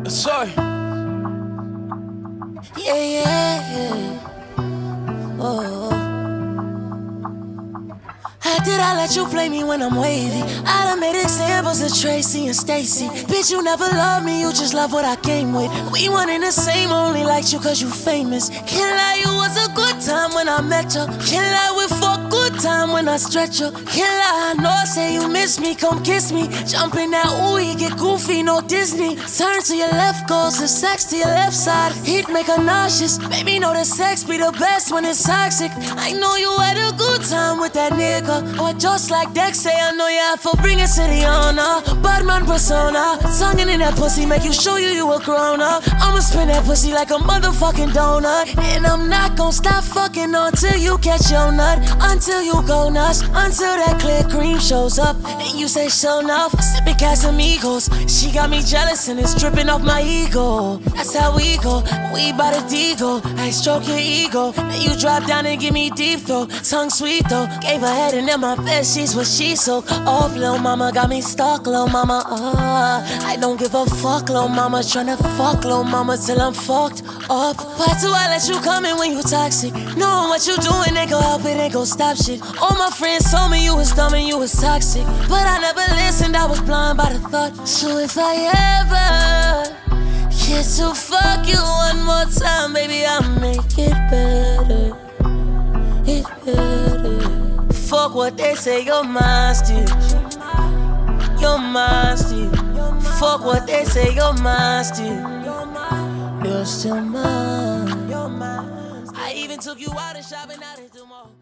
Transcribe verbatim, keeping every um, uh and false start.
Sorry. Yeah, yeah, yeah. Oh. How did I let you play me when I'm wavy? I done made examples of Tracy and Stacy. Bitch, you never loved me, you just love what I came with. We one in the same, only liked you cause you famous. Can't lie, it was a good time when I met you. Can't lie, we fuck good time when I stretch you. Can't lie, I know I say you miss me, come kiss me. Jump in that ooey, get goofy, no Disney. Turn to your left, goes the sex to your left side. Heat make her nauseous, baby know the sex be the best when it's toxic. I know you had a good time with that nigga. Or just like Dex say, I know you have for bring it to the honor. Badman persona, tonguing in that pussy make you show you you a grown up. I'ma spin that pussy like a motherfucking donut. And I'm not gon' stop fucking until you catch your nut. Until you go nuts, until that clear cream shows up. And you say show enough, sipping Casamigos. She got me jealous and it's dripping off my ego. That's how we go, we bout a Deagle. I stroke your ego, then you drop down and give me deep throat. Tongue sweet though, gave her head and in my bed she's what she so off. Lil' mama got me stuck, lil' mama, uh I don't give a fuck, lil' mama. Tryna fuck, lil' mama, till I'm fucked up. Why do I let you come in when you toxic? Knowing what you doing ain't gon' help, it ain't gon' stop shit. All my friends told me you was dumb and you was toxic, but I never listened, I was blind by the thought. So if I ever get to fuck you one more time, baby, I'll make it better, it better. Fuck what they say, you're mine still. You're mine still. Fuck what they say, you're mine still. You're still mine. I even took you out and shopping out at the mall.